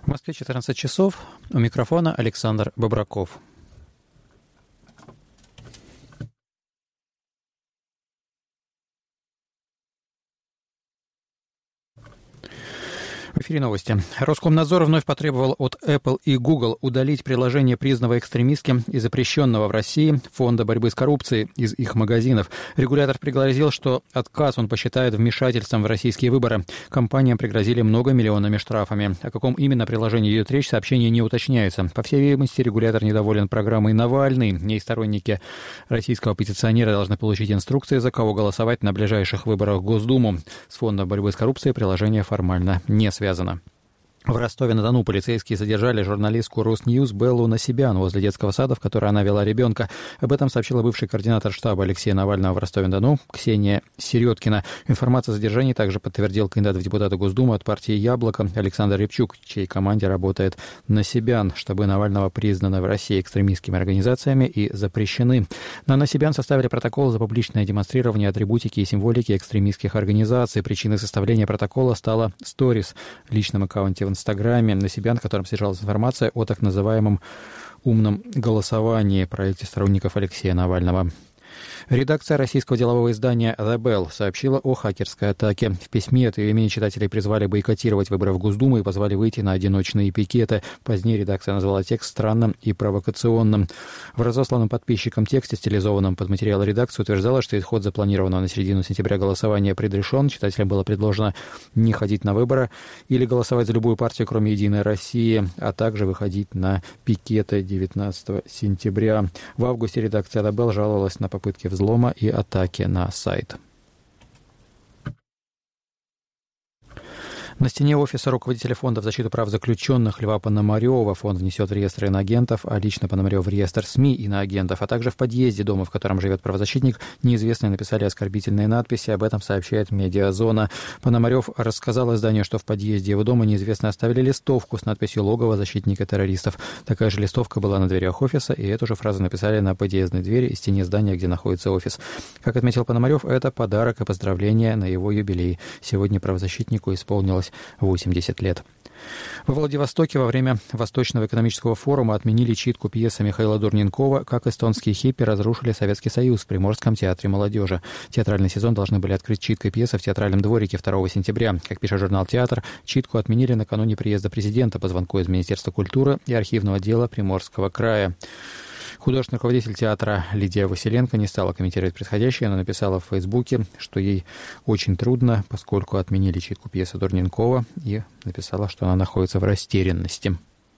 В Москве 14 часов. У микрофона Александр Бобраков. В эфире новости. Роскомнадзор вновь потребовал от Apple и Google удалить приложение, признанного экстремистским и запрещенного в России Фонда борьбы с коррупцией, из их магазинов. Регулятор пригрозил, что отказ он посчитает вмешательством в российские выборы. Компаниям пригрозили многомиллионными штрафами. О каком именно приложении идет речь, сообщение не уточняется. По всей видимости, регулятор недоволен программой «Навальный». В ней сторонники российского оппозиционера должны получить инструкции, за кого голосовать на ближайших выборах в Госдуму. С Фондом борьбы с коррупцией приложение формально не связано. В Ростове-на-Дону полицейские задержали журналистку Росньюз Беллу Насибян возле детского сада, в который она вела ребенка. Об этом сообщила бывший координатор штаба Алексея Навального в Ростове-на-Дону Ксения Середкина. Информацию о задержании также подтвердил кандидат в депутаты Госдумы от партии «Яблоко» Александр Рябчук, в чьей команде работает Насибян. Штабы Навального признаны в России экстремистскими организациями и запрещены. На Насибян составили протокол за публичное демонстрирование атрибутики и символики экстремистских организаций. Причиной составления протокола стала сторис, личном аккаунте в Инстаграме Насибян, в котором содержалась информация о так называемом «умном голосовании», проекте сторонников Алексея Навального. Редакция российского делового издания «The Bell» сообщила о хакерской атаке. В письме от ее имени читателей призвали бойкотировать выборы в Госдуму и позвали выйти на одиночные пикеты. Позднее редакция назвала текст странным и провокационным. В разосланном подписчикам тексте, стилизованном под материал редакции, утверждала, что исход запланированного на середину сентября голосования предрешен. Читателям было предложено не ходить на выборы или голосовать за любую партию, кроме «Единой России», а также выходить на пикеты 19 сентября. В августе редакция «The Bell» жаловалась на попытки взлома и атаки на сайт. На стене офиса руководителя Фонда в защиту прав заключенных Льва Пономарева фонд внесет в реестр иноагентов, а лично Пономарев в реестр СМИ иноагентов, а также в подъезде дома, в котором живет правозащитник, неизвестные написали оскорбительные надписи. Об этом сообщает «Медиазона». Пономарев рассказал изданию, что в подъезде его дома неизвестные оставили листовку с надписью «Логово защитника террористов». Такая же листовка была на дверях офиса, и эту же фразу написали на подъездной двери и стене здания, где находится офис. Как отметил Пономарев, это подарок и поздравление на его юбилей. Сегодня правозащитнику исполнилось 80 лет. Во Владивостоке во время Восточного экономического форума отменили читку пьесы Михаила Дурненкова «Как эстонские хиппи разрушили Советский Союз» в Приморском театре молодежи. Театральный сезон должны были открыть читкой пьесы в театральном дворике 2 сентября. Как пишет журнал «Театр», читку отменили накануне приезда президента по звонку из Министерства культуры и архивного отдела Приморского края. Художественный руководитель театра Лидия Василенко не стала комментировать происходящее, но написала в Фейсбуке, что ей очень трудно, поскольку отменили читку пьесы Дурненкова, и написала, что она находится в растерянности.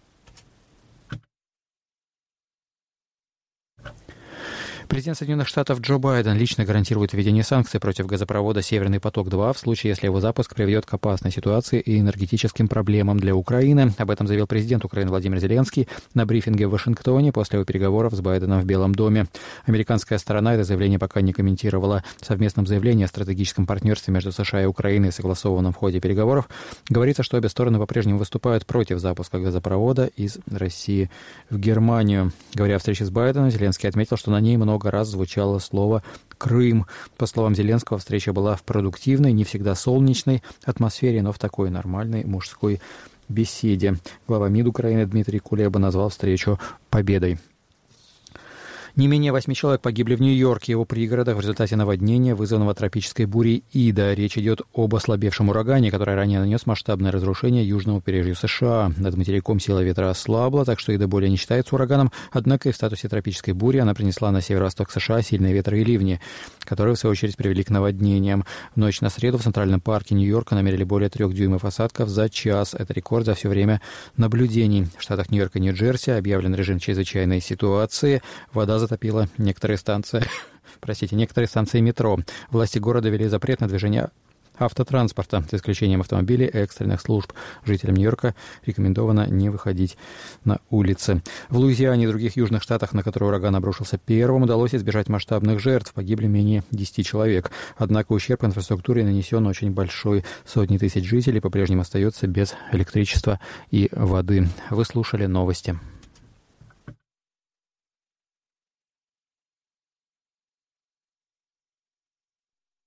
Президент Соединенных Штатов Джо Байден лично гарантирует введение санкций против газопровода «Северный поток-2» в случае, если его запуск приведет к опасной ситуации и энергетическим проблемам для Украины. Об этом заявил президент Украины Владимир Зеленский на брифинге в Вашингтоне после его переговоров с Байденом в Белом доме. Американская сторона это заявление пока не комментировала. В совместном заявлении о стратегическом партнерстве между США и Украиной, согласованном в ходе переговоров, говорится, что обе стороны по-прежнему выступают против запуска газопровода из России в Германию. Говоря о встрече с Байденом, Зеленский отметил, что на ней много раз звучало слово «Крым». По словам Зеленского, встреча была в продуктивной, не всегда солнечной атмосфере, но в такой нормальной мужской беседе. Глава МИД Украины Дмитрий Кулеба назвал встречу победой. Не менее 8 человек погибли в Нью-Йорке и его пригородах в результате наводнения, вызванного тропической бурей Ида. Речь идет об ослабевшем урагане, который ранее нанес масштабное разрушение южному побережью США. Над материком сила ветра ослабла, так что Ида более не считается ураганом. Однако и в статусе тропической бури она принесла на северо-восток США сильные ветры и ливни, которые, в свою очередь, привели к наводнениям. В ночь на среду в Центральном парке Нью-Йорка намерили более 3 дюймов осадков за час. Это рекорд за все время наблюдений. В штатах Нью-Йорк и Нью-Джерси объявлен режим чрезвычайной ситуации. Вода затопила некоторые станции метро. Власти города ввели запрет на движение автотранспорта, за исключением автомобилей и экстренных служб. Жителям Нью-Йорка рекомендовано не выходить на улицы. В Луизиане и других южных штатах, на которые ураган обрушился первым, удалось избежать масштабных жертв. Погибли менее 10 человек. Однако ущерб инфраструктуре нанесен очень большой. Сотни тысяч жителей по-прежнему остаются без электричества и воды. Вы слушали новости.